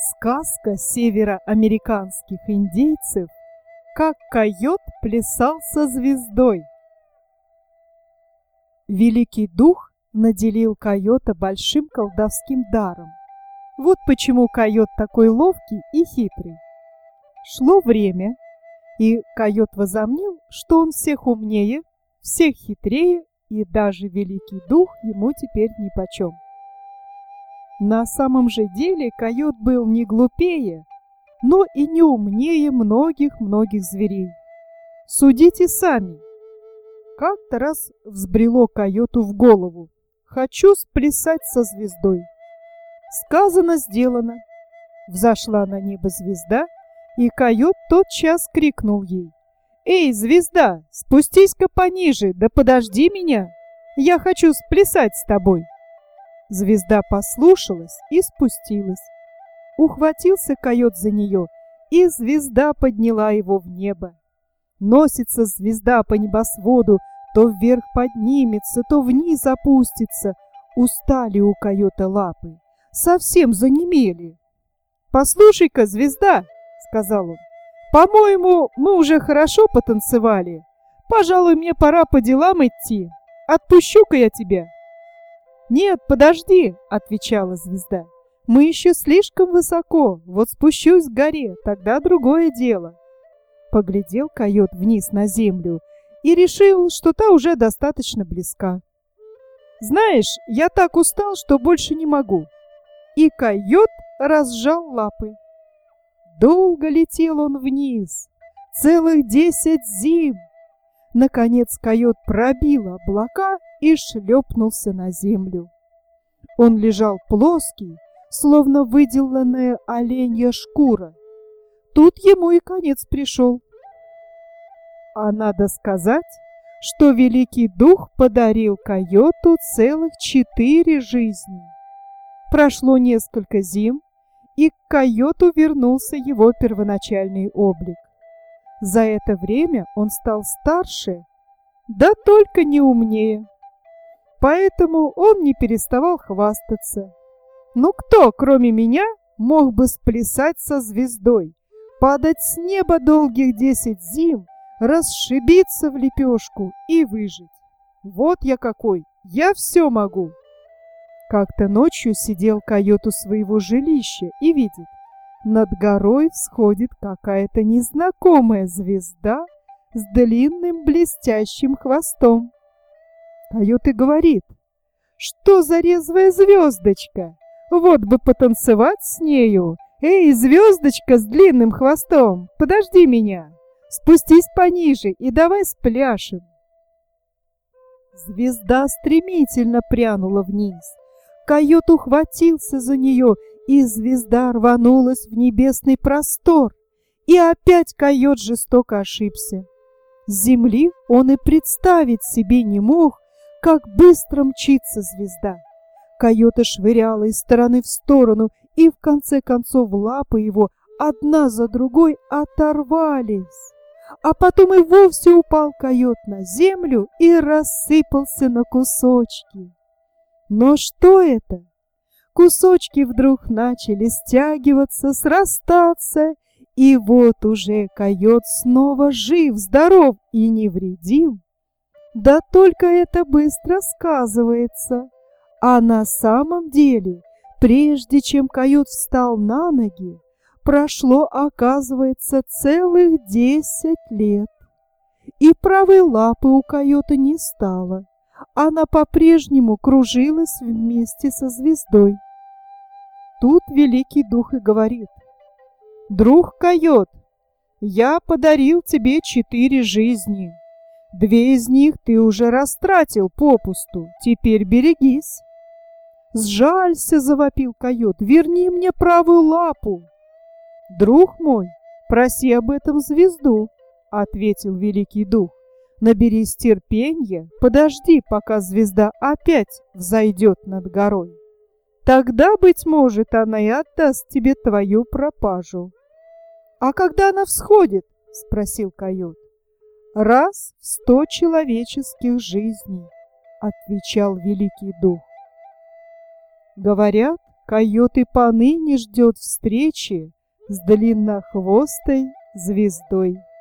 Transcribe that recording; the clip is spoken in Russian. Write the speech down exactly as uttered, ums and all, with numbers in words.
Сказка североамериканских индейцев, как койот плясал со звездой. Великий дух наделил койота большим колдовским даром. Вот почему койот такой ловкий и хитрый. Шло время, и койот возомнил, что он всех умнее, всех хитрее, и даже великий дух ему теперь нипочем. На самом же деле койот был не глупее, но и не умнее многих-многих зверей. Судите сами. Как-то раз взбрело койоту в голову: хочу сплясать со звездой. Сказано, сделано. Взошла на небо звезда, и койот тотчас крикнул ей: «Эй, звезда, спустись-ка пониже, да подожди меня! Я хочу сплясать с тобой!» Звезда послушалась и спустилась. Ухватился койот за нее, и звезда подняла его в небо. Носится звезда по небосводу, то вверх поднимется, то вниз опустится. Устали у койота лапы, совсем занемели. «Послушай-ка, звезда, — сказал он, — по-моему, мы уже хорошо потанцевали. Пожалуй, мне пора по делам идти. Отпущу-ка я тебя». «Нет, подожди, — отвечала звезда, — мы еще слишком высоко, вот спущусь к горе, тогда другое дело». Поглядел койот вниз на землю и решил, что та уже достаточно близка. «Знаешь, я так устал, что больше не могу». И койот разжал лапы. Долго летел он вниз, целых десять зим. Наконец койот пробил облака и шлепнулся на землю. Он лежал плоский, словно выделанная оленья шкура. Тут ему и конец пришел. А надо сказать, что великий дух подарил койоту целых четыре жизни. Прошло несколько зим, и к койоту вернулся его первоначальный облик. За это время он стал старше, да только не умнее. Поэтому он не переставал хвастаться: «Ну кто, кроме меня, мог бы сплясать со звездой, падать с неба долгих десять зим, расшибиться в лепешку и выжить? Вот я какой, я все могу!» Как-то ночью сидел койот у своего жилища и видит: над горой всходит какая-то незнакомая звезда с длинным блестящим хвостом. Койот и говорит: «Что за резвая звездочка? Вот бы потанцевать с нею! Эй, звездочка с длинным хвостом, подожди меня! Спустись пониже и давай спляшем!» Звезда стремительно прянула вниз. Койот ухватился за нее, и звезда рванулась в небесный простор. И опять койот жестоко ошибся. С земли он и представить себе не мог, как быстро мчится звезда. Койота швыряла из стороны в сторону, и в конце концов лапы его одна за другой оторвались. А потом и вовсе упал койот на землю и рассыпался на кусочки. Но что это? Кусочки вдруг начали стягиваться, срастаться, и вот уже койот снова жив, здоров и невредим. Да только это быстро сказывается. А на самом деле, прежде чем койот встал на ноги, прошло, оказывается, целых десять лет. И правой лапы у койота не стало. Она по-прежнему кружилась вместе со звездой. Тут великий дух и говорит: «Друг койот, я подарил тебе четыре жизни. Две из них ты уже растратил попусту, теперь берегись». «Сжалься, — завопил койот, — верни мне правую лапу». «Друг мой, проси об этом звезду, — ответил великий дух. Наберись терпенья, подожди, пока звезда опять взойдет над горой. Тогда, быть может, она и отдаст тебе твою пропажу». «А когда она всходит?» — спросил койот. «Раз в сто человеческих жизней», — отвечал великий дух. Говорят, койот и поныне ждет встречи с длиннохвостой звездой.